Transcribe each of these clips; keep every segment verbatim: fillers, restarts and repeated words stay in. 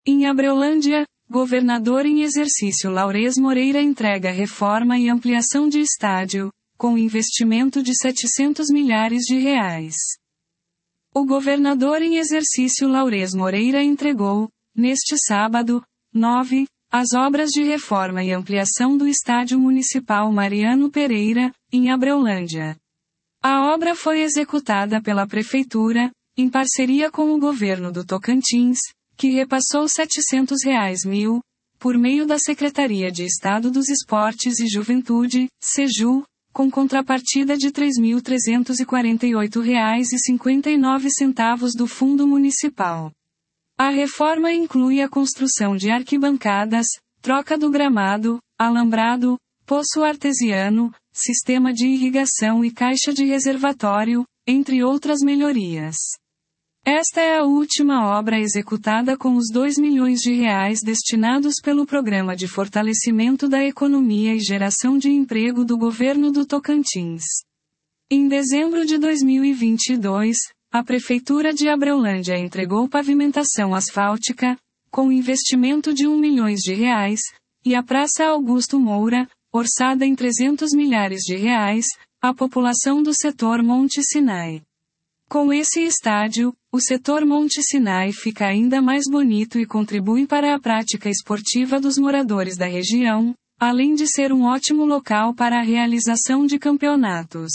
Em Abreulândia, governador em exercício Laures Moreira entrega reforma e ampliação de estádio, com investimento de setecentos milhares de reais. O governador em exercício Laures Moreira entregou, neste sábado, nove, as obras de reforma e ampliação do Estádio Municipal Mariano Pereira, em Abreulândia. A obra foi executada pela Prefeitura, em parceria com o governo do Tocantins, que repassou setecentos reais mil, por meio da Secretaria de Estado dos Esportes e Juventude, SEJU, com contrapartida de três mil trezentos e quarenta e oito reais e cinquenta e nove centavos do Fundo Municipal. A reforma inclui a construção de arquibancadas, troca do gramado, alambrado, poço artesiano, sistema de irrigação e caixa de reservatório, entre outras melhorias. Esta é a última obra executada com os dois milhões de reais destinados pelo Programa de Fortalecimento da Economia e Geração de Emprego do Governo do Tocantins. Em dezembro de dois mil e vinte e dois, a Prefeitura de Abreulândia entregou pavimentação asfáltica, com investimento de um milhão de reais, e a Praça Augusto Moura, orçada em trezentos milhares de reais, à população do setor Monte Sinai. Com esse estádio, o setor Monte Sinai fica ainda mais bonito e contribui para a prática esportiva dos moradores da região, além de ser um ótimo local para a realização de campeonatos.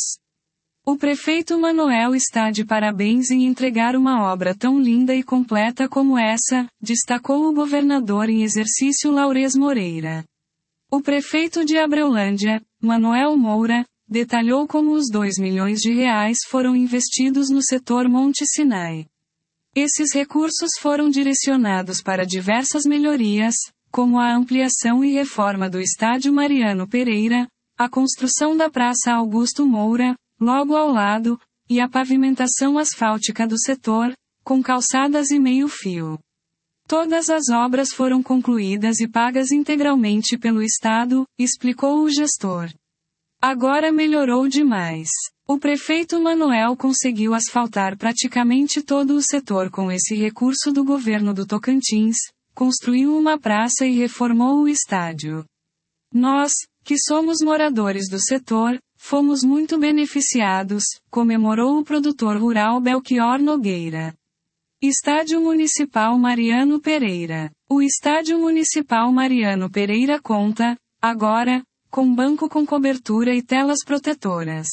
O prefeito Manoel está de parabéns em entregar uma obra tão linda e completa como essa, destacou o governador em exercício Laures Moreira. O prefeito de Abreulândia, Manoel Moura, detalhou como os dois milhões de reais foram investidos no setor Monte Sinai. Esses recursos foram direcionados para diversas melhorias, como a ampliação e reforma do Estádio Mariano Pereira, a construção da Praça Augusto Moura, logo ao lado, e a pavimentação asfáltica do setor, com calçadas e meio-fio. Todas as obras foram concluídas e pagas integralmente pelo Estado, explicou o gestor. Agora melhorou demais. O prefeito Manoel conseguiu asfaltar praticamente todo o setor com esse recurso do governo do Tocantins, construiu uma praça e reformou o estádio. Nós, que somos moradores do setor, fomos muito beneficiados, comemorou o produtor rural Belchior Nogueira. Estádio Municipal Mariano Pereira. O Estádio Municipal Mariano Pereira conta, agora, com banco com cobertura e telas protetoras.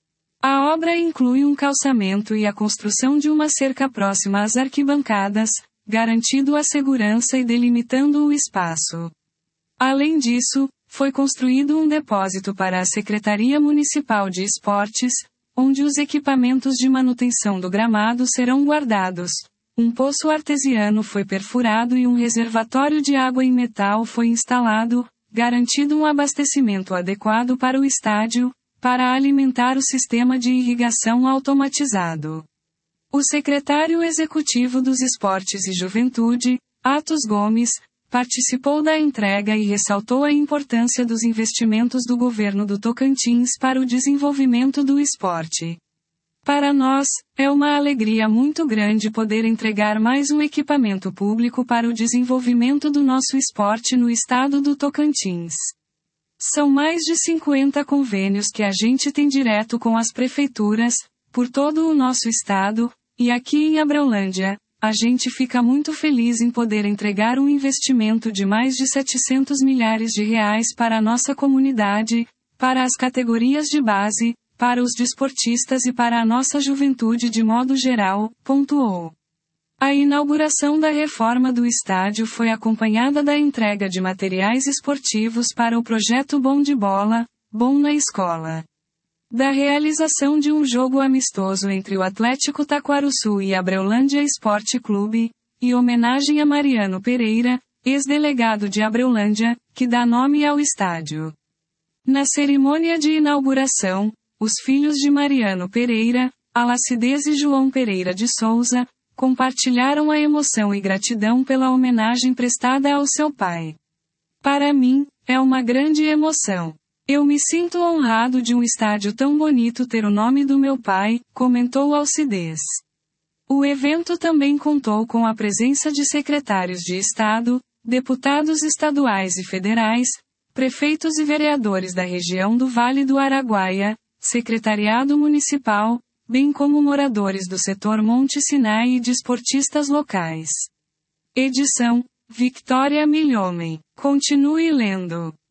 A obra inclui um calçamento e a construção de uma cerca próxima às arquibancadas, garantindo a segurança e delimitando o espaço. Além disso, foi construído um depósito para a Secretaria Municipal de Esportes, onde os equipamentos de manutenção do gramado serão guardados. Um poço artesiano foi perfurado e um reservatório de água em metal foi instalado, garantido um abastecimento adequado para o estádio, para alimentar o sistema de irrigação automatizado. O secretário executivo dos Esportes e Juventude, Atos Gomes, participou da entrega e ressaltou a importância dos investimentos do governo do Tocantins para o desenvolvimento do esporte. Para nós, é uma alegria muito grande poder entregar mais um equipamento público para o desenvolvimento do nosso esporte no estado do Tocantins. São mais de cinquenta convênios que a gente tem direto com as prefeituras, por todo o nosso estado, e aqui em Abreulândia, a gente fica muito feliz em poder entregar um investimento de mais de setecentos milhares de reais para a nossa comunidade, para as categorias de base, para os desportistas e para a nossa juventude de modo geral, pontuou. A inauguração da reforma do estádio foi acompanhada da entrega de materiais esportivos para o projeto Bom de Bola, Bom na Escola. Da realização de um jogo amistoso entre o Atlético Taquarussu e Abreulândia Esporte Clube, e homenagem a Mariano Pereira, ex-delegado de Abreulândia, que dá nome ao estádio. Na cerimônia de inauguração, os filhos de Mariano Pereira, Alacidez e João Pereira de Souza, compartilharam a emoção e gratidão pela homenagem prestada ao seu pai. Para mim, é uma grande emoção. Eu me sinto honrado de um estádio tão bonito ter o nome do meu pai, comentou Alcides. O evento também contou com a presença de secretários de Estado, deputados estaduais e federais, prefeitos e vereadores da região do Vale do Araguaia, secretariado municipal, bem como moradores do setor Monte Sinai e desportistas locais. Edição: Victoria Milhomem. Continue lendo.